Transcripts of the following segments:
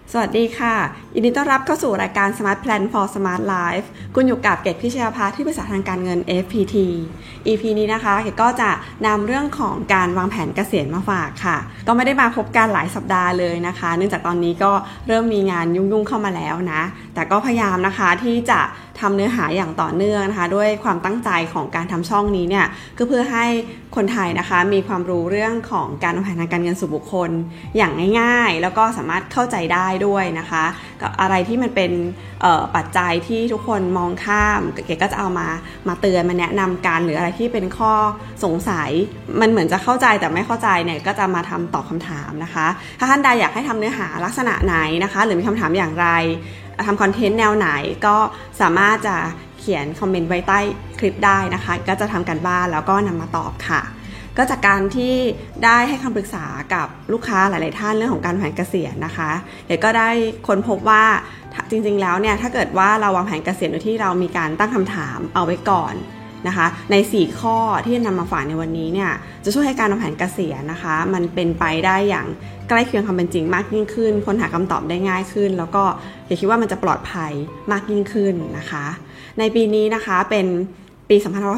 สวัสดีค่ะยินดีต้อนรับเข้าสู่รายการ Smart Plan for Smart Life คุณอยู่กับเกตพิชยาภาที่ปรึกษาทางการเงิน FPT EP นี้นะคะเกตก็จะนำเรื่องของการวางแผนเกษียณมาฝากค่ะก็ไม่ได้มาพบกันหลายสัปดาห์เลยนะคะเนื่องจากตอนนี้ก็เริ่มมีงานยุ่งๆเข้ามาแล้วนะแต่ก็พยายามนะคะที่จะทำเนื้อหาอย่างต่อเนื่องนะคะด้วยความตั้งใจของการทำช่องนี้เนี่ยก็เพื่อให้คนไทยนะคะมีความรู้เรื่องของการวางแผนทางการเงินส่วนบุคคลอย่างง่ายๆแล้วก็สามารถเข้าใจได้ด้วยนะคะกับอะไรที่มันเป็นปัจจัยที่ทุกคนมองข้ามเก๋ก็จะเอามาเตือนมาแนะนำกันหรืออะไรที่เป็นข้อสงสัยมันเหมือนจะเข้าใจแต่ไม่เข้าใจเนี่ยก็จะมาทำตอบคำถามนะคะถ้าท่านใดอยากให้ทำเนื้อหาลักษณะไหนนะคะหรือมีคำถามอย่างไรทำคอนเทนต์แนวไหนก็สามารถจะเขียนคอมเมนต์ไว้ใต้คลิปได้นะคะก็จะทำการบ้านแล้วก็นำมาตอบค่ะก็จากการที่ได้ให้คำปรึกษากับลูกค้าหลายๆท่านเรื่องของการวางแผนเกษียณนะคะเดี๋ยวก็ได้ค้นพบว่าจริงๆแล้วเนี่ยถ้าเกิดว่าเราวางแผนเกษียณโดยที่เรามีการตั้งคำถามเอาไว้ก่อนนะคะใน4ข้อที่นำมาฝากในวันนี้เนี่ยจะช่วยให้การวางแผนเกษียณนะคะมันเป็นไปได้อย่างใกล้เคียงความเป็นจริงมากยิ่งขึ้นค้นหาคำตอบได้ง่ายขึ้นแล้วก็คิดว่ามันจะปลอดภัยมากยิ่งขึ้นนะคะในปีนี้นะคะเป็นปี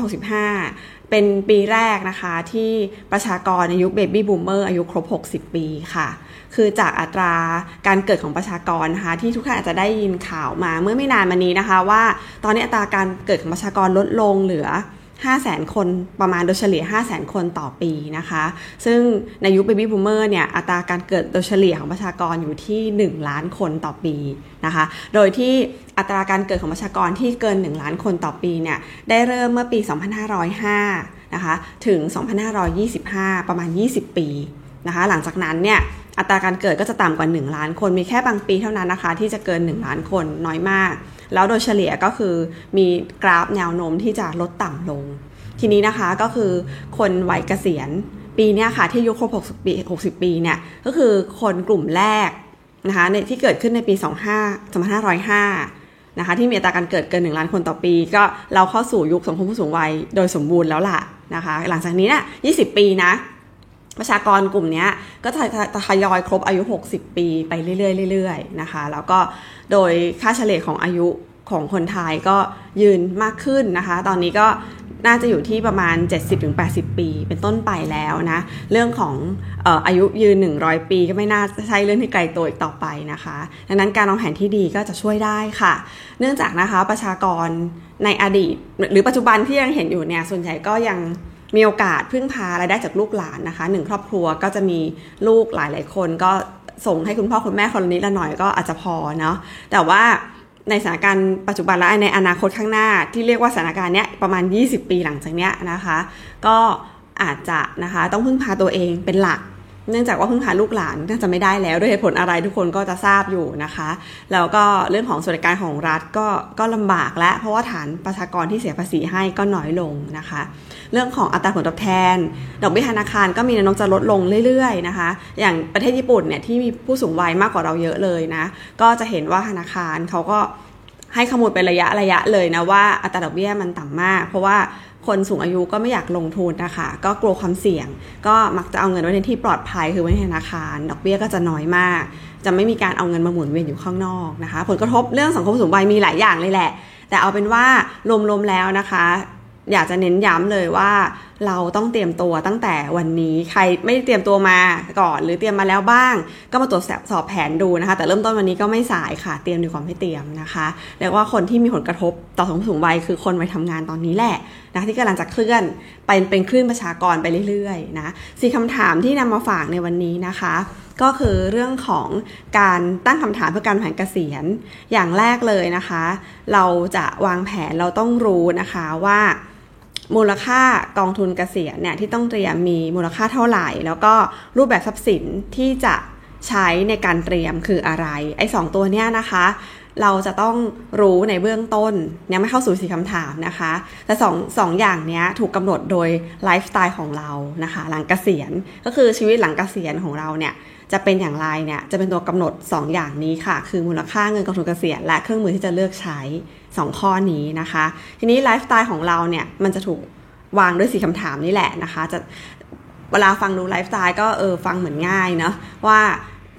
2565เป็นปีแรกนะคะที่ประชากรในยุคเบบี้บูมเมอร์อายุครบ60ปีค่ะคือจากอัตราการเกิดของประชากรนะคะที่ทุกท่านอาจจะได้ยินข่าวมาเมื่อไม่นานมานี้นะคะว่าตอนนี้อัตราการเกิดของประชากรลดลงเหลือ500,000 คนประมาณโดยเฉลี่ย 500,000 คนต่อปีนะคะซึ่งในยุคเบบี้บูมเมอร์เนี่ยอัตราการเกิดโดยเฉลี่ยของประชากรอยู่ที่1ล้านคนต่อปีนะคะโดยที่อัตราการเกิดของประชากรที่เกิน1ล้านคนต่อปีเนี่ยได้เริ่มเมื่อปี2505นะคะถึง2525ประมาณ20ปีนะคะหลังจากนั้นเนี่ยอัตราการเกิดก็จะต่ำกว่า1ล้านคนมีแค่บางปีเท่านั้นนะคะที่จะเกิน1ล้านคนน้อยมากแล้วโดยเฉลี่ยก็คือมีกราฟแนวโน้มที่จะลดต่ำลงทีนี้นะคะก็คือคนวัยเกษียณปีนี้ค่ะที่อายุครบ60 ปีเนี่ยก็คือคนกลุ่มแรกนะคะในที่เกิดขึ้นในปี2505นะคะที่มีอัตราการเกิดเกิน1ล้านคนต่อปีก็เราเข้าสู่ยุคสังคมผู้สูงวัยโดยสมบูรณ์แล้วล่ะนะคะหลังจากนี้เนี่ย20 ปีนะประชากรกลุ่มนี้ก็จะทยอยครบอายุ60 ปีไปเรื่อยๆนะคะแล้วก็โดยค่าเฉลี่ยของอายุของคนไทยก็ยืนมากขึ้นนะคะตอนนี้ก็น่าจะอยู่ที่ประมาณ 70-80 ปีเป็นต้นไปแล้วนะเรื่องของอายุยืน100 ปีก็ไม่น่าจะใช่เรื่องที่ไกลตัวอีกต่อไปนะคะดังนั้นการวางแผนที่ดีก็จะช่วยได้ค่ะเนื่องจากนะคะประชากรในอดีตหรือปัจจุบันที่ยังเห็นอยู่เนี่ยส่วนใหญ่ก็ยังมีโอกาสพึ่งพารายได้จากลูกหลานนะคะ1ครอบครัวก็จะมีลูกหลายๆคนก็ส่งให้คุณพ่อคุณแม่คนละนิดละหน่อยก็อาจจะพอเนาะแต่ว่าในสถานการณ์ปัจจุบันและในอนาคตข้างหน้าที่เรียกว่าสถานการณ์เนี้ยประมาณ20 ปีหลังจากเนี้ยนะคะก็อาจจะนะคะต้องพึ่งพาตัวเองเป็นหลักเนื่องจากว่าพึ่งพาลูกหลานน่าจะไม่ได้แล้วด้วยเหตุผลอะไรทุกคนก็จะทราบอยู่นะคะแล้วก็เรื่องของสวัสดิการของรัฐก็ลำบากและเพราะว่าฐานประชากรที่เสียภาษีให้ก็น้อยลงนะคะเรื่องของอัตราผลตอบแทนดอกเบี้ยธนาคารก็มีแนวโน้มจะลดลงเรื่อยๆนะคะอย่างประเทศญี่ปุ่นเนี่ยที่มีผู้สูงวัยมากกว่าเราเยอะเลยนะก็จะเห็นว่าธนาคารเขาก็ให้ข้อมูลเป็นระยะเลยนะว่าอัตราดอกเบี้ยมันต่ำมากเพราะว่าคนสูงอายุก็ไม่อยากลงทุนนะคะก็กลัวความเสี่ยงก็มักจะเอาเงินไว้ในที่ปลอดภัยคือไว้ในธนาคารดอกเบี้ยก็จะน้อยมากจะไม่มีการเอาเงินมาหมุนเวียนอยู่ข้างนอกนะคะผลกระทบเรื่องสังคมสูงวัยมีหลายอย่างเลยแหละแต่เอาเป็นว่ารวมๆแล้วนะคะอยากจะเน้นย้ำเลยว่าเราต้องเตรียมตัวตั้งแต่วันนี้ใครไม่ได้เตรียมตัวมาก่อนหรือเตรียมมาแล้วบ้างก็มาตรวจสอบแผนดูนะคะแต่เริ่มต้นวันนี้ก็ไม่สายค่ะเตรียมดีกว่าไม่เตรียมนะคะเรียกว่าคนที่มีผลกระทบต่อสังคมสูงวัยคือคนวัยทำงานตอนนี้แหละนะที่กำลังจะเคลื่อนไปเป็นคลื่นประชากรไปเรื่อยๆนะ4 คำถามที่นำมาฝากในวันนี้นะคะก็คือเรื่องของการตั้งคำถามเพื่อการวางแผนเกษียณอย่างแรกเลยนะคะเราจะวางแผนเราต้องรู้นะคะว่ามูลค่ากองทุนเกษียณเนี่ยที่ต้องเตรียมมีมูลค่าเท่าไหร่แล้วก็รูปแบบทรัพย์สินที่จะใช้ในการเตรียมคืออะไรไอ้2ตัวเนี้ยนะคะเราจะต้องรู้ในเบื้องต้นยังไม่เข้าสู่4 คำถามนะคะแต่สองอย่างนี้ถูกกำหนดโดยไลฟ์สไตล์ของเรานะคะหลังเกษียณก็คือชีวิตหลังเกษียณของเราเนี่ยจะเป็นอย่างไรเนี่ยจะเป็นตัวกำหนด2 อย่างนี้ค่ะคือมูลค่าเงินกองทุนเกษียณและเครื่องมือที่จะเลือกใช้2 ข้อนี้นะคะทีนี้ไลฟ์สไตล์ของเราเนี่ยมันจะถูกวางด้วย4 คำถามนี่แหละนะคะจะเวลาฟังดูไลฟ์สไตล์ก็ฟังเหมือนง่ายเนาะว่า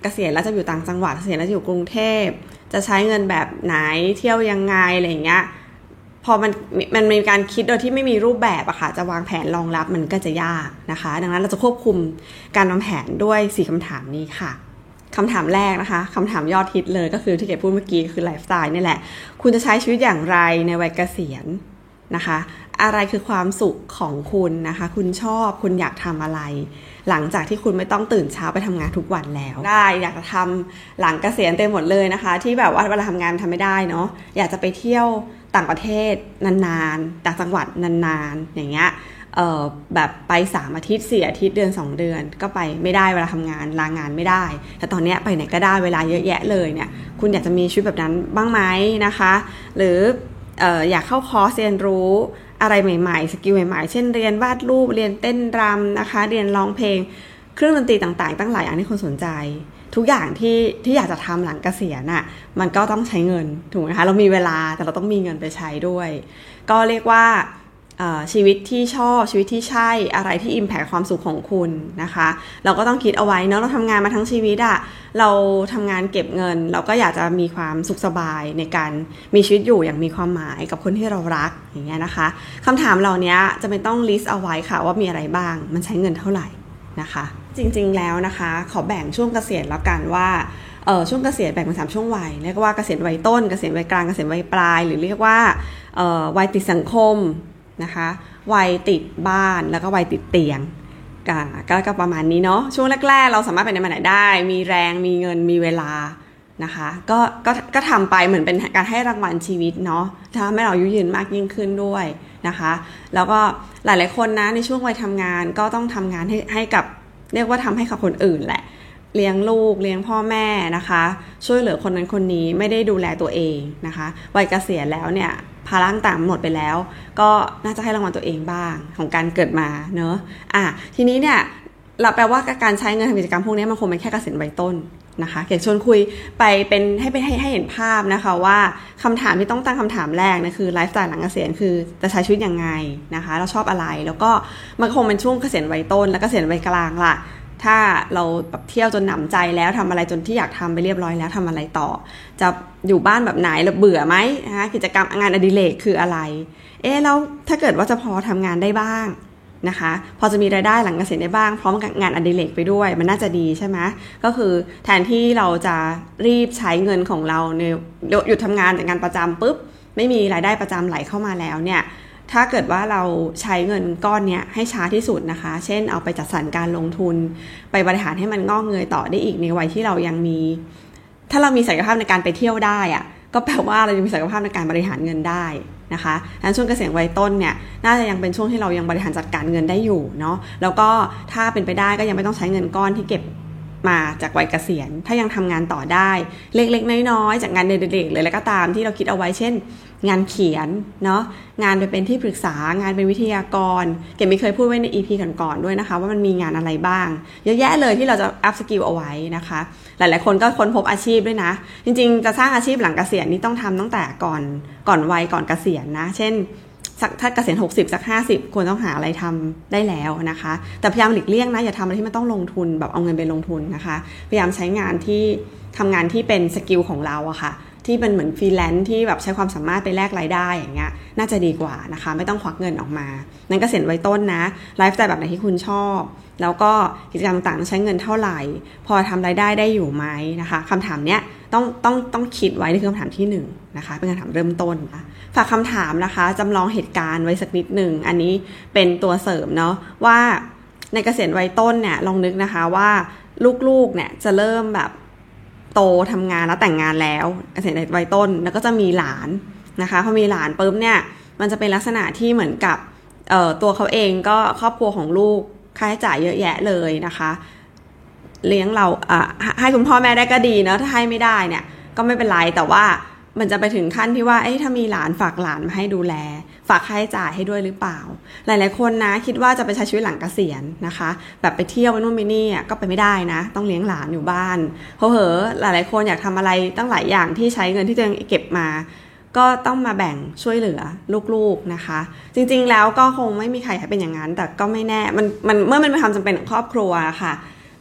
เกษียณแล้วจะอยู่ต่างจังหวัดเกษียณแล้วจะอยู่กรุงเทพจะใช้เงินแบบไหนเที่ยวยังไงอะไรอย่างเงี้ยพอมันมีการคิดโดยที่ไม่มีรูปแบบอะค่ะจะวางแผนรองรับมันก็จะยากนะคะดังนั้นเราจะควบคุมการวางแผนด้วย4คำถามนี้ค่ะคำถามแรกนะคะคำถามยอดฮิตเลยก็คือที่เก๋พูดเมื่อกี้คือไลฟ์สไตล์นี่แหละคุณจะใช้ชีวิตอย่างไรในวัยเกษียณนะคะอะไรคือความสุขของคุณนะคะคุณชอบคุณอยากทำอะไรหลังจากที่คุณไม่ต้องตื่นเช้าไปทำงานทุกวันแล้วได้อยากจะทำหลังเกษียณเต็มหมดเลยนะคะที่แบบว่าเวลาทำงานทำไม่ได้เนาะอยากจะไปเที่ยวต่างประเทศนานๆต่างจังหวัดนานๆอย่างเงี้ยแบบไป3 อาทิตย์4 อาทิตย์เดือน2 เดือนก็ไปไม่ได้เวลาทำงานลางานไม่ได้แต่ตอนนี้ไปไหนก็ได้เวลาเยอะแยะเลยเนี่ยคุณอยากจะมีชีวิตแบบนั้นบ้างไหมนะคะหรืออยากเข้าคอร์สเรียนรู้อะไรใหม่ๆสกิลใหม่ๆเช่นเรียนวาดรูปเรียนเต้นรำนะคะเรียนร้องเพลงเครื่องดนตรีต่างๆตั้งหลายอย่างที่คนสนใจทุกอย่างที่อยากจะทำหลังเกษียณน่ะมันก็ต้องใช้เงินถูกไหมคะเรามีเวลาแต่เราต้องมีเงินไปใช้ด้วยก็เรียกว่าชีวิตที่ชอบชีวิตที่ใช่อะไรที่ impact ความสุขของคุณนะคะเราก็ต้องคิดเอาไว้เนาะเราทำงานมาทั้งชีวิตอะเราทำงานเก็บเงินเราก็อยากจะมีความสุขสบายในการมีชีวิตอยู่อย่างมีความหมายกับคนที่เรารักอย่างเงี้ยนะคะคำถามเหล่านี้จะเป็นต้อง list เอาไว้ค่ะว่ามีอะไรบ้างมันใช้เงินเท่าไหร่นะคะจริงๆแล้วนะคะขอแบ่งช่วงเกษียณแล้วกันว่าช่วงเกษียณแบ่งเป็น3 ช่วงวัยเรียกว่าเกษียณวัยต้นเกษียณวัยกลางเกษียณวัยปลายหรือเรียกว่าวัยติดสังคมนะคะวัยติดบ้านแล้วก็วัยติดเตียงก็ประมาณนี้เนาะช่วงแรกๆเราสามารถไปไหนมาไหนได้มีแรงมีเงินมีเวลานะคะก็ทำไปเหมือนเป็นการให้รางวัลชีวิตเนาะทำให้เราอายุยืนมากยิ่งขึ้นด้วยนะคะแล้วก็หลายๆคนนะในช่วงวัยทำงานก็ต้องทำงานให้กับเรียกว่าทำให้กับคนอื่นแหละเลี้ยงลูกเลี้ยงพ่อแม่นะคะช่วยเหลือคนนั้นคนนี้ไม่ได้ดูแลตัวเองนะคะวัยเกษียณแล้วเนี่ยภาระต่างๆหมดไปแล้วก็น่าจะให้รางวัลตัวเองบ้างของการเกิดมาเนอะทีนี้เนี่ยเราแปลว่าการใช้เงินทำกิจกรรมพวกนี้มันคงเป็นแค่เกษียณวัยต้นนะคะเก๋ชวนคุยไปเป็นให้เห็นภาพนะคะว่าคำถามที่ต้องตั้งคำถามแรกนะคือไลฟ์สไตล์หลังเกษียณคือจะใช้ชีวิตยังไงนะคะเราชอบอะไรแล้วก็มันคงเป็นช่วงเกษียณวัยต้นและเกษียณวัยกลางล่ะถ้าเราแบบเที่ยวจนหนำใจแล้วทำอะไรจนที่อยากทำไปเรียบร้อยแล้วทำอะไรต่อจะอยู่บ้านแบบไหนแล้วเบื่อไหมนะคะกิจกรรมงานอดิเรกคืออะไรแล้วถ้าเกิดว่าจะพอทำงานได้บ้างนะคะพอจะมีรายได้หลังเกษียณได้บ้างพร้อมกับงานอดิเรกไปด้วยมันน่าจะดีใช่ไหมก็คือแทนที่เราจะรีบใช้เงินของเราเนี่ยหยุดทำงานจากงานประจำปุ๊บไม่มีรายได้ประจำไหลเข้ามาแล้วเนี่ยถ้าเกิดว่าเราใช้เงินก้อนนี้ให้ช้าที่สุดนะคะเช่นเอาไปจัดสรรการลงทุนไปบริหารให้มันงอกเงยต่อได้อีกในวัยที่เรายังมีถ้าเรามีศักยภาพในการไปเที่ยวได้อะก็แปลว่าเราจะมีศักยภาพในการบริหารเงินได้นะคะดังนั้นช่วงเกษียณวัยต้นเนี่ยน่าจะยังเป็นช่วงที่เรายังบริหารจัดการเงินได้อยู่เนาะแล้วก็ถ้าเป็นไปได้ก็ยังไม่ต้องใช้เงินก้อนที่เก็บมาจากวัยเกษียณถ้ายังทำงานต่อได้เล็กๆน้อยๆจากงานเด็กๆเลยแล้วก็ตามที่เราคิดเอาไว้เช่นงานเขียนเนาะงานไปเป็นที่ปรึกษางานเป็นวิทยากรเก๋ไม่เคยพูดไว้ใน EP ก่อนๆด้วยนะคะว่ามันมีงานอะไรบ้างเยอะแยะเลยที่เราจะอัพสกิลเอาไว้นะคะหลายๆคนก็ค้นพบอาชีพด้วยนะจริงๆจะสร้างอาชีพหลังเกษียณนี่ต้องทำตั้งแต่ก่อนวัยก่อนเกษียณนะเช่นถ้าเกษียณ60สัก50ควรต้องหาอะไรทำได้แล้วนะคะแต่พยายามหลีกเลี่ยงนะอย่าทำอะไรที่มันต้องลงทุนแบบเอาเงินไปลงทุนนะคะพยายามใช้งานที่ทำงานที่เป็นสกิลของเราอะค่ะที่เป็นเหมือนฟรีแลนซ์ที่แบบใช้ความสามารถไปแลกรายได้อย่างเงี้ยน่าจะดีกว่านะคะไม่ต้องควักเงินออกมานั่นเกษียณวัยต้นนะไลฟ์สไตล์แบบไหนที่คุณชอบแล้วก็กิจกรรมต่างๆใช้เงินเท่าไหร่พอทำรายได้ได้อยู่ไหมนะคะคำถามเนี้ยต้องคิดไว้นี่คือคำถามที่1นะคะเป็นคำถามเริ่มต้นนะฝากคำถามนะคะจำลองเหตุการณ์ไว้สักนิดหนึ่งอันนี้เป็นตัวเสริมเนาะว่าในเกษียณวัยต้นเนี่ยลองนึกนะคะว่าลูกๆเนี่ยจะเริ่มแบบโตทำงานแล้วแต่งงานแล้วเกษียณวัยต้นแล้วก็จะมีหลานนะคะพอมีหลานปุ๊บเนี่ยมันจะเป็นลักษณะที่เหมือนกับตัวเขาเองก็ครอบครัวของลูกค่าใช้จ่ายเยอะแยะเลยนะคะเลี้ยงเราให้คุณพ่อแม่ได้ก็ดีเนาะถ้าให้ไม่ได้เนี่ยก็ไม่เป็นไรแต่ว่ามันจะไปถึงขั้นที่ว่าถ้ามีหลานฝากหลานมาให้ดูแลฝากค่าใช้จ่ายให้ด้วยหรือเปล่าหลายๆคนนะคิดว่าจะไปใช้ชีวิตหลังเกษียณนะคะแบบไปเที่ยวไปนู่นไปนี่ก็ไปไม่ได้นะต้องเลี้ยงหลานอยู่บ้านเพราะหลายๆคนอยากทำอะไรตั้งหลายอย่างที่ใช้เงินที่ตัวเองเก็บมาก็ต้องมาแบ่งช่วยเหลือลูกๆนะคะจริงๆแล้วก็คงไม่มีใครให้เป็นอย่างนั้นแต่ก็ไม่แน่มันเมื่อมันเป็นความจำเป็นของครอบครัวค่ะ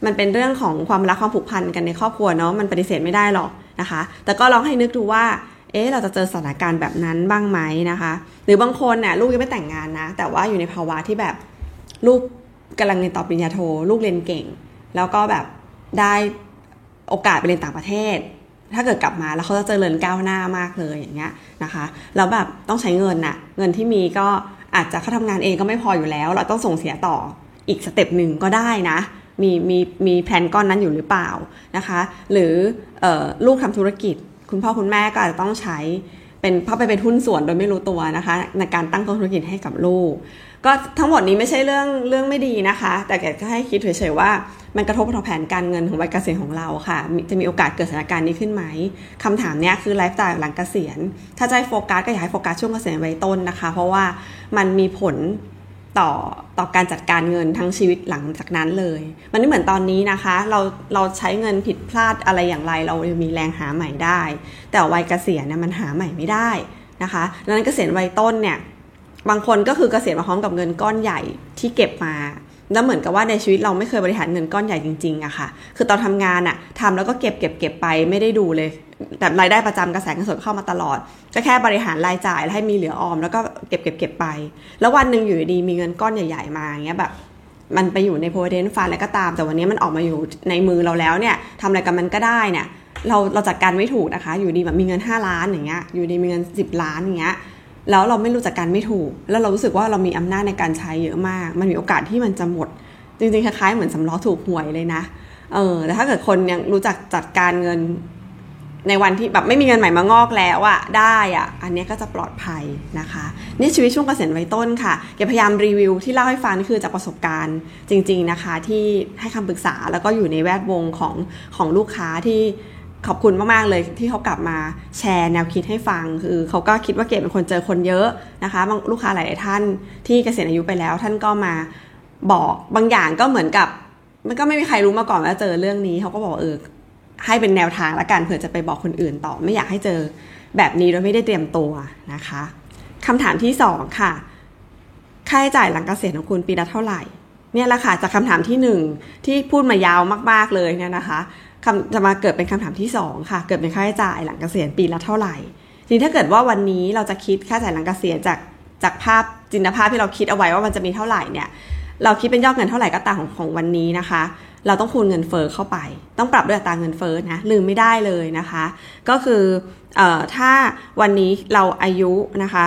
มันเป็นเรื่องของความรักความผูกพันกันในครอบครัวเนาะมันปฏิเสธไม่ได้หรอกนะคะแต่ก็ลองให้นึกดูว่าเราจะเจอสถานการณ์แบบนั้นบ้างไหมนะคะหรือบางคนน่ะลูกยังไม่แต่งงานนะแต่ว่าอยู่ในภาวะที่แบบลูกกำลังเรียนต่อปริญญาโทลูกเรียนเก่งแล้วก็แบบได้โอกาสไปเรียนต่างประเทศถ้าเกิดกลับมาแล้วเขาจะเจริญก้าวหน้ามากเลยอย่างเงี้ยนะคะแล้วแบบต้องใช้เงินน่ะเงินที่มีก็อาจจะเขาทำงานเองก็ไม่พออยู่แล้วเราต้องส่งเสียต่ออีกสเต็ปหนึ่งก็ได้นะมีแผนก้อนนั้นอยู่หรือเปล่านะคะหรือลูกทำธุรกิจคุณพ่อคุณแม่ก็อาจจะต้องใช้เป็นเข้าไปเป็นหุ้นส่วนโดยไม่รู้ตัวนะคะในการตั้งธุรกิจให้กับลูกก็ทั้งหมดนี้ไม่ใช่เรื่องไม่ดีนะคะแต่แกก็ให้คิดเฉยๆว่ามันกระทบต่อแผนการเงินของวัยเกษียณของเราค่ะจะมีโอกาสเกิดสถานการณ์นี้ขึ้นไหมคำถามนี้คือไลฟ์สไตล์หลังเกษียณถ้าจะให้โฟกัสก็อยากให้โฟกัสช่วงเกษียณวัยต้นนะคะเพราะว่ามันมีผลต่อการจัดการเงินทั้งชีวิตหลังจากนั้นเลยมันไม่เหมือนตอนนี้นะคะเราใช้เงินผิดพลาดอะไรอย่างไรเรามีแรงหาใหม่ได้แต่วัยเกษียณเนี่ยมันหาใหม่ไม่ได้นะคะดังนั้นเกษียณวัยต้นเนี่ยบางคนก็คือเกษียณมาพร้อมกับเงินก้อนใหญ่ที่เก็บมาแล้วเหมือนกับว่าในชีวิตเราไม่เคยบริหารเงินก้อนใหญ่จริงๆอะค่ะคือตอนทำงานอะทำแล้วก็เก็บไปไม่ได้ดูเลยแต่รายได้ประจำกระแสเงินสดเข้ามาตลอดก็แค่บริหารรายจ่ายให้มีเหลือออมแล้วก็เก็บไปแล้ววันหนึ่งอยู่ดีมีเงินก้อนใหญ่ๆมาอย่างเงี้ยแบบมันไปอยู่ใน provident fund อะไรก็ตามแต่วันนี้มันออกมาอยู่ในมือเราแล้วเนี่ยทำอะไรกับมันก็ได้เนี่ยเราจัดการไม่ถูกนะคะอยู่ดีแบบมีเงิน5 ล้านอย่างเงี้ยอยู่ดีมีเงิน10 ล้านอย่างเงี้ยแล้วเราไม่รู้จักการไม่ถูกแล้วเรารู้สึกว่าเรามีอำนาจในการใช้เยอะมากมันมีโอกาสที่มันจะหมดจริงๆคล้ายๆเหมือนสำล้อถูกหวยเลยนะแต่ถ้าเกิดคนยังรู้จักจัดการเงินในวันที่แบบไม่มีเงินใหม่มางอกแล้วอะได้อะอันนี้ก็จะปลอดภัยนะคะนี่ชีวิตช่วงเกษียณวัยต้นค่ะแกพยายามรีวิวที่เล่าให้ฟังนี่คือจากประสบการณ์จริงๆนะคะที่ให้คำปรึกษาแล้วก็อยู่ในแวดวงของลูกค้าที่ขอบคุณมากๆเลยที่เขากลับมาแชร์แนวคิดให้ฟังคือเขาก็คิดว่าเกดเป็นคนเจอคนเยอะนะคะบางลูกค้าหลายๆท่านที่เกษียณอายุไปแล้วท่านก็มาบอกบางอย่างก็เหมือนกับมันก็ไม่มีใครรู้มาก่อนว่าเจอเรื่องนี้เขาก็บอกให้เป็นแนวทางละกันเผื่อจะไปบอกคนอื่นต่อไม่อยากให้เจอแบบนี้โดยไม่ได้เตรียมตัวนะคะคำถามที่2ค่ะค่าใช้จ่ายหลังเกษียณของคุณปีละเท่าไหร่เนี่ยแหละค่ะจากคำถามที่1ที่พูดมายาวมากๆเลยเนี่ยนะคะจะมาเกิดเป็นคำถามที่2ค่ะเกิดเป็นค่าใช้จ่ายหลังเกษียณปีละเท่าไหร่ทีนี้ถ้าเกิดว่าวันนี้เราจะคิดค่าใช้จ่ายหลังเกษียณจากภาพจินตภาพที่เราคิดเอาไว้ว่ามันจะมีเท่าไหร่เนี่ยเราคิดเป็นยอดเงินเท่าไหร่ก็ตามของวันนี้นะคะเราต้องคูณเงินเฟ้อเข้าไปต้องปรับด้วยอัตราเงินเฟ้อนะลืมไม่ได้เลยนะคะก็คือถ้าวันนี้เราอายุนะคะ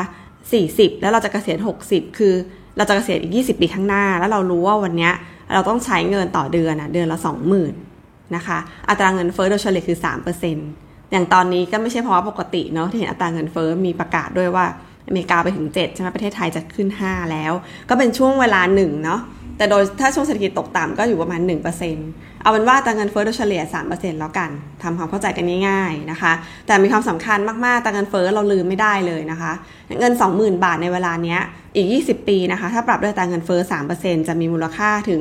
40แล้วเราจะเกษียณ60คือเราจะเกษียณอีก20 ปีข้างหน้าแล้วเรารู้ว่าวันนี้เราต้องใช้เงินต่อเดือนเดือนละ 20,000 นะคะอัตราเงินเฟ้อโดยเฉลี่ยคือ 3% อย่างตอนนี้ก็ไม่ใช่เพราะว่าปกติเนาะที่เห็นอัตราเงินเฟ้อมีประกาศด้วยว่าอเมริกาไปถึง7ใช่ไหมประเทศไทยจะขึ้น5แล้วก็เป็นช่วงเวลา1เนาะแต่โดยถ้าช่วงเศรษฐกิจตกต่ำก็อยู่ประมาณ 1% เอาเป็นว่าอัตราเงินเฟ้อโดยเฉลี่ย 3% แล้วกันทำความเข้าใจกันง่ายๆนะคะแต่มีความสำคัญมากๆอัตราเงินเฟ้อเราลืมไม่ได้เลยนะคะเงิน 20,000 บาทในเวลาเนี้ยอีก20 ปีนะคะถ้าปรับด้วยอัตราเงินเฟ้อ 3% จะมีมูลค่าถึง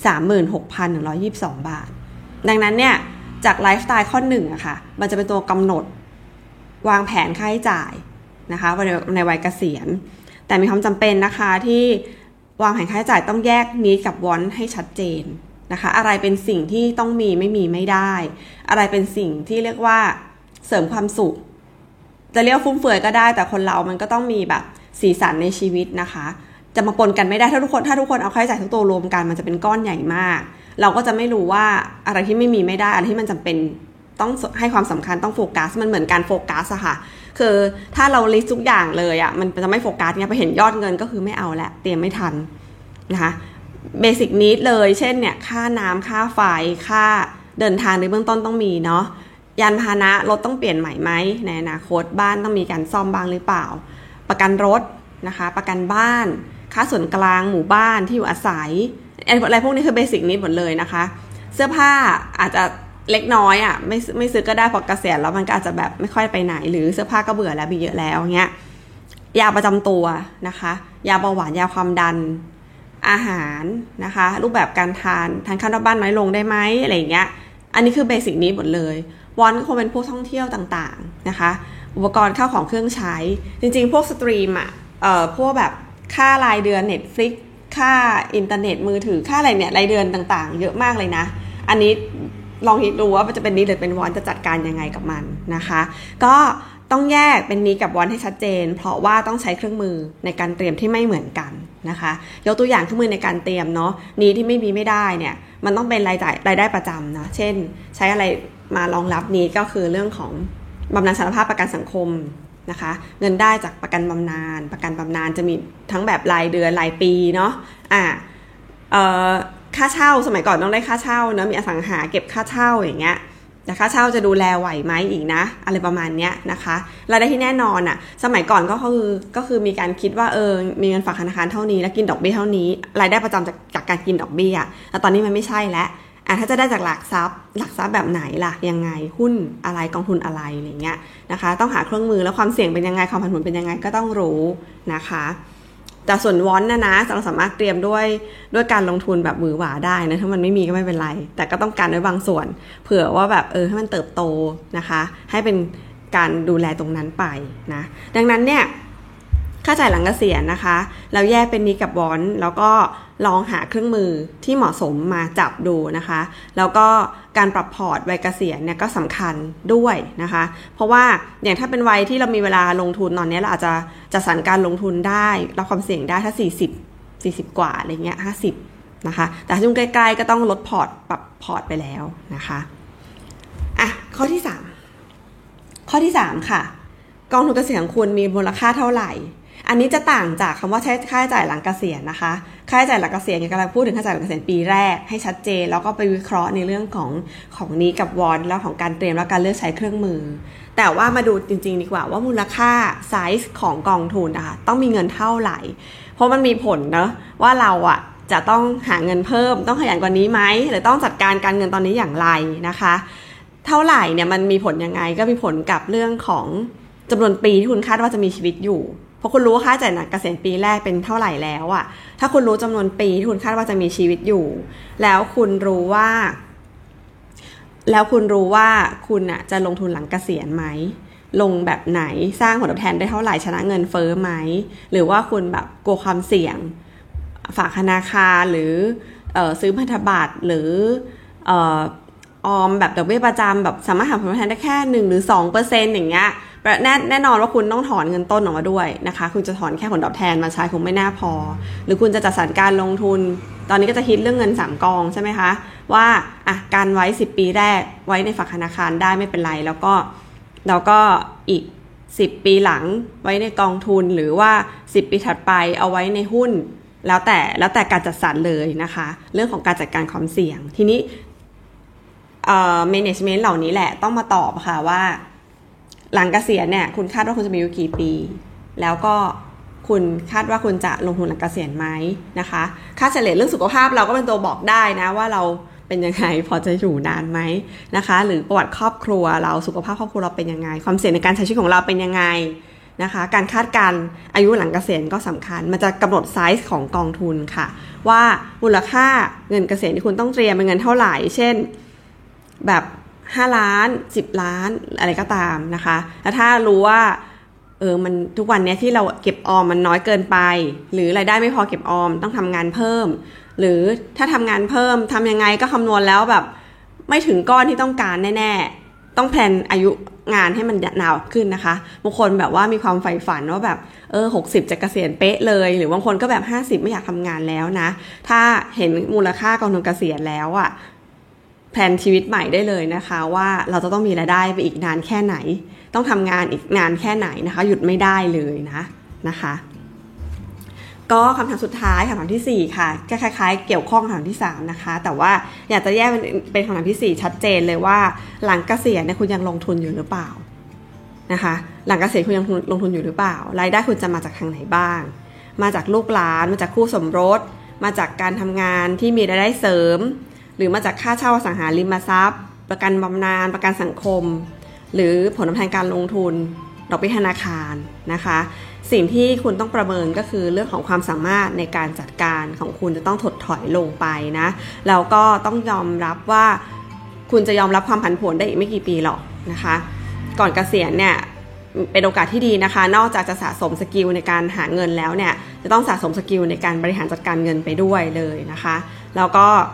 36,122 บาทดังนั้นเนี่ยจากไลฟ์สไตล์ข้อ1อะค่ะมันจะเป็นตัวกำหนดวางแผนค่าใช้จ่ายนะคะในวัยเกษียณแต่มีความจำเป็นนะคะที่วางแผนค่าใช้จ่ายต้องแยกนี้กับวอนให้ชัดเจนนะคะอะไรเป็นสิ่งที่ต้องมีไม่ได้อะไรเป็นสิ่งที่เรียกว่าเสริมความสุขจะเรียกฟุ่มเฟือยก็ได้แต่คนเรามันก็ต้องมีแบบสีสันในชีวิตนะคะจะมาปนกันไม่ได้ถ้าทุกคนเอาค่าใช้จ่ายทุกตัวรวมกันมันจะเป็นก้อนใหญ่มากเราก็จะไม่รู้ว่าอะไรที่ไม่ได้อะไรที่มันจำเป็นต้องให้ความสำคัญต้องโฟกัสมันเหมือนการโฟกัสอะค่ะคือถ้าเราลิสต์ทุกอย่างเลยอะมันจะไม่โฟกัสเนี่ยไปเห็นยอดเงินก็คือไม่เอาละเตรียมไม่ทันนะคะเบสิกนีดเลยเช่นเนี่ยค่าน้ำค่าไฟค่าเดินทางในเบื้องต้นต้องมีเนาะยานพาหนะรถต้องเปลี่ยนใหม่ไหมในอนาคตบ้านต้องมีการซ่อมบ้างหรือเปล่าประกันรถนะคะประกันบ้านค่าส่วนกลางหมู่บ้านที่อยู่อาศัยอะไรพวกนี้คือเบสิกนีดหมดเลยนะคะเสื้อผ้าอาจจะเล็กน้อยอ่ะไม่ซื้อก็ได้พอเกษียณแล้วมันก็อาจจะแบบไม่ค่อยไปไหนหรือเสื้อผ้าก็เบื่อแล้วมีเยอะแล้วเงี้ยยาประจำตัวนะคะยาเบาหวานยาความดันอาหารนะคะรูปแบบการทานข้าวนอกบ้านน้อยลงได้ไหมอะไรเงี้ยอันนี้คือเบสิกนี้หมดเลยวอนก็คงเป็นพวกท่องเที่ยวต่างๆนะคะอุปกรณ์ข้าวของเครื่องใช้จริงๆพวกสตรีมพวกแบบค่ารายเดือน Netflix ค่าอินเทอร์เน็ตมือถือค่าอะไรเนี่ยรายเดือนต่างๆเยอะมากเลยนะอันนี้ลองคิดดูว่ามันจะเป็นนี้หรือเป็นวอนจะจัดการยังไงกับมันนะคะก็ต้องแยกเป็นนี้กับวอนให้ชัดเจนเพราะว่าต้องใช้เครื่องมือในการเตรียมที่ไม่เหมือนกันนะคะยกตัวอย่างเครื่องมือในการเตรียมเนาะนี้ที่ไม่มีไม่ได้เนี่ยมันต้องเป็นรายได้ประจำนะเช่นใช้อะไรมารองรับนี้ก็คือเรื่องของบำนาญสารภาพประกันสังคมนะคะเงินได้จากประกันบำนาญจะมีทั้งแบบรายเดือนรายปีเนาะค่าเช่าสมัยก่อนต้องได้ค่าเช่าเนาะมีอสังหาเก็บค่าเช่าอย่างเงี้ยแต่ค่าเช่าจะดูแลไหวไหมอีกนะอะไรประมาณเนี้ยนะคะรายได้ที่แน่นอนอ่ะสมัยก่อนก็คือมีการคิดว่ามีเงินฝากธนาคารเท่านี้แล้วกินดอกเบี้ยเท่านี้รายได้ประจำจากการกินดอกเบี้ยแต่ตอนนี้มันไม่ใช่แล้วถ้าจะได้จากหลักทรัพย์แบบไหนล่ะยังไงหุ้นอะไรกองทุนอะไรอะไรเงี้ยนะคะต้องหาเครื่องมือแล้วความเสี่ยงเป็นยังไงความผันผวนเป็นยังไงก็ต้องรู้นะคะแต่ส่วนวอนนะเราสามารถเตรียมด้วยการลงทุนแบบมือหวาได้นะถ้ามันไม่มีก็ไม่เป็นไรแต่ก็ต้องการไว้บางส่วนเผื่อว่าแบบให้มันเติบโตนะคะให้เป็นการดูแลตรงนั้นไปนะดังนั้นเนี่ยค่าจ่ายหลังเกษียณนะคะเราแยกเป็นนี้กับวอนแล้วก็ลองหาเครื่องมือที่เหมาะสมมาจับดูนะคะแล้วก็การปรับพอร์ตวัยเกษียณเนี่ยก็สำคัญด้วยนะคะเพราะว่าอย่างถ้าเป็นวัยที่เรามีเวลาลงทุนตอนนี้เราอาจจะจัดสรรการลงทุนได้รับความเสี่ยงได้ถ้า40กว่าอะไรเงี้ย50นะคะแต่ถ้าช่วงใกล้ๆก็ต้องลดพอร์ตปรับพอร์ตไปแล้วนะคะข้อที่3ค่ะกองทุนเกษียณของคุณมีมูลค่าเท่าไหร่อันนี้จะต่างจากคำว่าใช้ค่าใช้จ่ายหลังเกษียณนะคะค่าใช้จ่ายหลังเกษียณกำลังพูดถึงค่าใช้จ่ายหลังเกษียณปีแรกให้ชัดเจนแล้วก็ไปวิเคราะห์ในเรื่องของนี้กับวอนแล้วของการเตรียมและการเลือกใช้เครื่องมือแต่ว่ามาดูจริงๆดีกว่าว่ามูลค่าไซส์ของกองทุนนะคะต้องมีเงินเท่าไหร่เพราะมันมีผลนะว่าเราจะต้องหาเงินเพิ่มต้องขยันกว่านี้ไหมหรือต้องจัดการการเงินตอนนี้อย่างไรนะคะเท่าไหร่เนี่ยมันมีผลยังไงก็มีผลกับเรื่องของจำนวนปีที่คุณคาดว่าจะมีชีวิตอยู่เพราะคุณรู้ว่าค่าใช้จ่ายหลังเกษียณปีแรกเป็นเท่าไหร่แล้วถ้าคุณรู้จำนวนปีที่คุณคาดว่าจะมีชีวิตอยู่แล้วคุณรู้ว่าคุณจะลงทุนหลังเกษียณไหมลงแบบไหนสร้างผลตอบแทนได้เท่าไหร่ชนะเงินเฟ้อไหมหรือว่าคุณแบบกลัวความเสี่ยงฝากธนาคารหรือซื้อพันธบัตรหรือออมแบบดอกเบี้ยประจำแบบสามารถหาผลตอบแทนได้แค่1 หรือ 2% อย่างเงี้ยแน่นอนว่าคุณต้องถอนเงินต้นออกมาด้วยนะคะคุณจะถอนแค่ผลตอบแทนมาใช้คงไม่น่าพอหรือคุณจะจัดสรรการลงทุนตอนนี้ก็จะฮิตเรื่องเงิน3กองใช่ไหมคะว่าการไว้10ปีแรกไว้ในฝากธนาคารได้ไม่เป็นไรแล้วก็อีก10ปีหลังไว้ในกองทุนหรือว่า10ปีถัดไปเอาไว้ในหุ้นแล้วแต่การจัดสรรเลยนะคะเรื่องของการจัดการความเสี่ยงทีนี้management เหล่านี้แหละต้องมาตอบค่ะว่าหลังเกษียณเนี่ยคุณคาดว่าคุณจะมีอยู่กี่ปีแล้วก็คุณคาดว่าคุณจะลงทุนหลังเกษียณไหมนะคะค่าเฉลี่ยเรื่องสุขภาพเราก็เป็นตัวบอกได้นะว่าเราเป็นยังไงพอจะอยู่นานไหมนะคะหรือประวัติครอบครัวเราสุขภาพครอบครัวเราเป็นยังไงความเสี่ยงในการใช้ชีวิตของเราเป็นยังไงนะคะการคาดการอายุหลังเกษียณก็สำคัญมันจะกำหนดไซส์ของกองทุนค่ะว่ามูลค่าเงินเกษียณที่คุณต้องเตรียมเป็นเงินเท่าไหร่เช่นแบบ5 ล้าน10 ล้านอะไรก็ตามนะคะแล้วถ้ารู้ว่ามันทุกวันนี้ที่เราเก็บออมมันน้อยเกินไปหรือรายได้ไม่พอเก็บออมต้องทำงานเพิ่มหรือถ้าทำงานเพิ่มทำยังไงก็คำนวณแล้วแบบไม่ถึงก้อนที่ต้องการแน่ๆต้องแพลนอายุงานให้มันยาวขึ้นนะคะบางคนแบบว่ามีความใฝ่ฝันว่าแบบ60จะเกษียณเป๊ะเลยหรือบางคนก็แบบ50ไม่อยากทำงานแล้วนะถ้าเห็นมูลค่ากองทุนเกษียณแล้วแผนชีวิตใหม่ได้เลยนะคะว่าเราจะต้องมีรายได้ไปอีกนานแค่ไหนต้องทำงานอีกนานแค่ไหนนะคะหยุดไม่ได้เลยนะคะก็คำถามสุดท้ายคำถามที่4ค่ะคล้ายๆเกี่ยวข้องคำถามที่3นะคะแต่ว่าอยากจะแยกเป็นคำถามที่4ชัดเจนเลยว่าหลังเกษียณเนี่ยคุณยังลงทุนอยู่หรือเปล่านะคะหลังเกษียณคุณยังลงทุนอยู่หรือเปล่ารายได้คุณจะมาจากทางไหนบ้างมาจากลูกหลานมาจากคู่สมรสมาจากการทำงานที่มีรายได้เสริมหรือมาจากค่าเช่าอสังหาริมทรัพย์ประกันบำนาญประกันสังคมหรือผลตอบแทนการลงทุนดอกเบี้ยธนาคารนะคะสิ่งที่คุณต้องประเมินก็คือเรื่องของความสามารถในการจัดการของคุณจะต้องถดถอยลงไปนะแล้วก็ต้องยอมรับว่าคุณจะยอมรับความผันผวนได้อีกไม่กี่ปีหรอกนะคะก่อนเกษียณเนี่ยเป็นโอกาสที่ดีนะคะนอกจากจะสะสมสกิลในการหาเงินแล้วเนี่ยจะต้องสะสมสกิลในการบริหารจัดการเงินไปด้วยเลยนะคะแล้วก็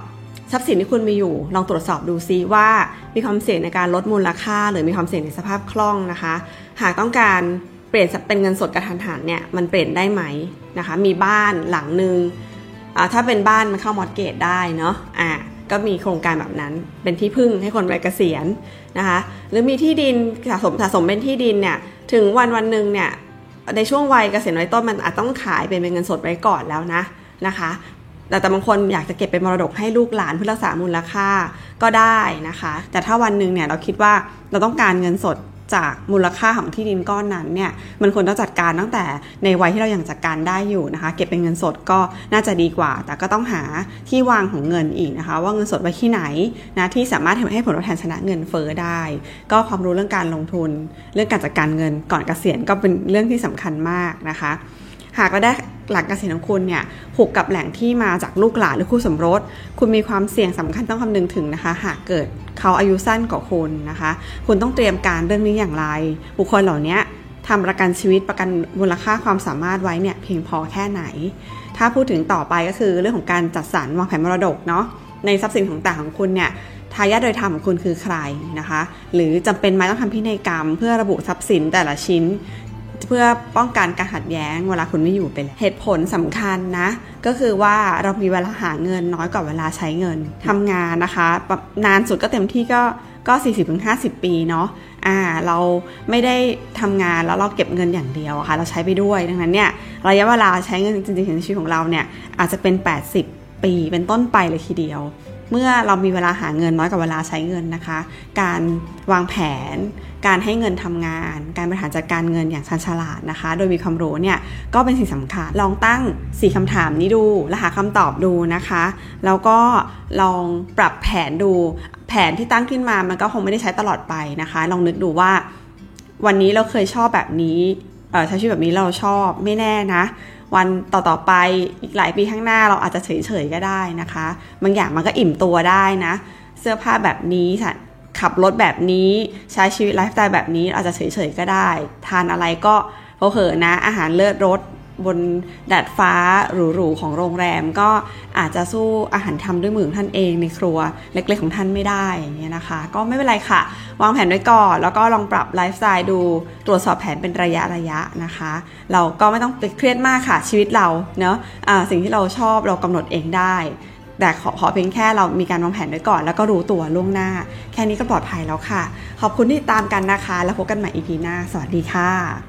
ทรัพย์สินที่คุณมีอยู่ลองตรวจสอบดูซิว่ามีความเสี่ยงในการลดมูลค่าหรือมีความเสี่ยงในสภาพคล่องนะคะหากต้องการเปลี่ยนเป็นเงินสดกระทันหันเนี่ยมันเปลี่ยนได้ไหมนะคะมีบ้านหลังนึงถ้าเป็นบ้านมันเข้ามอร์เกจได้เนาะก็มีโครงการแบบนั้นเป็นที่พึ่งให้คนวัยเกษียณนะคะหรือมีที่ดินสะสมเป็นที่ดินเนี่ยถึงวันหนึ่งเนี่ยในช่วงวัยเกษียณวัยต้นมันอาจต้องขายเป็นเงินสดไว้ก่อนแล้วนะคะแต่บางคนอยากจะเก็บเป็นมรดกให้ลูกหลานเพื่อรักษามูลค่าก็ได้นะคะแต่ถ้าวันหนึ่งเนี่ยเราคิดว่าเราต้องการเงินสดจากมูลค่าของที่ดินก้อนนั้นเนี่ยมันควรต้องจัดการตั้งแต่ในวัยที่เรายังจัดการได้อยู่นะคะเก็บเป็นเงินสดก็น่าจะดีกว่าแต่ก็ต้องหาที่วางของเงินอีกนะคะว่าเงินสดไว้ที่ไหนนะที่สามารถให้ผลตอบแทนชนะเงินเฟ้อได้ก็ความรู้เรื่องการลงทุนเรื่องการจัดการเงินก่อนเกษียณก็เป็นเรื่องที่สำคัญมากนะคะหากเราได้หลังเกษียณของคุณเนี่ยผูกกับแหล่งที่มาจากลูกหลานหรือคู่สมรสคุณมีความเสี่ยงสำคัญต้องคำนึงถึงนะคะหากเกิดเขาอายุสั้นกว่าคุณนะคะคุณต้องเตรียมการเรื่องนี้อย่างไรบุคคลเหล่านี้ทำประกันชีวิตประกันมูลค่าความสามารถไว้เนี่ยเพียงพอแค่ไหนถ้าพูดถึงต่อไปก็คือเรื่องของการจัดสรรวางแผนมรดกเนาะในทรัพย์สินต่างๆของคุณเนี่ยทายาทโดยธรรมของคุณคือใครนะคะหรือจำเป็นไหมต้องทำพินัยกรรมเพื่อระบุทรัพย์สินแต่ละชิ้นเพื่อป้องกันการขัดแย้งเวลาคุณไม่อยู่ไปแล้วเหตุผลสำคัญนะก็คือว่าเรามีเวลาหาเงินน้อยกว่าเวลาใช้เงินทำงานนะคะนานสุดก็เต็มที่ก็ 40-50 ปีเนาะเราไม่ได้ทำงานแล้วเราเก็บเงินอย่างเดียวค่ะเราใช้ไปด้วยดังนั้นเนี่ยระยะเวลาใช้เงินจริงๆในชีวิตของเราเนี่ยอาจจะเป็น80 ปีเป็นต้นไปเลยทีเดียวเมื่อเรามีเวลาหาเงินน้อยกว่าเวลาใช้เงินนะคะการวางแผนการให้เงินทำงานการบริหารจัดการเงินอย่างชันฉลาดนะคะโดยมีความรู้เนี่ยก็เป็นสิ่งสำคัญลองตั้ง4คำถามนี้ดูและหาคำตอบดูนะคะแล้วก็ลองปรับแผนดูแผนที่ตั้งขึ้นมามันก็คงไม่ได้ใช้ตลอดไปนะคะลองนึกดูว่าวันนี้เราเคยชอบแบบนี้ใช้ชีวิตแบบนี้เราชอบไม่แน่นะวันต่อไปอีกหลายปีข้างหน้าเราอาจจะเฉยๆก็ได้นะคะบางอย่างมันก็อิ่มตัวได้นะเสื้อผ้าแบบนี้ขับรถแบบนี้ใช้ชีวิตไลฟ์สไตล์แบบนี้อาจจะเฉยๆก็ได้ทานอะไรก็เผลอๆนะอาหารเลิศรสบนดาดฟ้าหรูๆของโรงแรมก็อาจจะสู้อาหารทำด้วยมือของท่านเองในครัวเล็กๆของท่านไม่ได้อย่างเงี้ยนะคะก็ไม่เป็นไรค่ะวางแผนไว้ก่อนแล้วก็ลองปรับไลฟ์สไตล์ดูตรวจสอบแผนเป็นระยะนะคะเราก็ไม่ต้องเครียดมากค่ะชีวิตเราเนาะสิ่งที่เราชอบเรากำหนดเองได้แต่ขอเพียงแค่เรามีการวางแผนไว้ก่อนแล้วก็รู้ตัวล่วงหน้าแค่นี้ก็ปลอดภัยแล้วค่ะขอบคุณที่ติดตามกันนะคะแล้วพบกันใหม่ EP หน้าสวัสดีค่ะ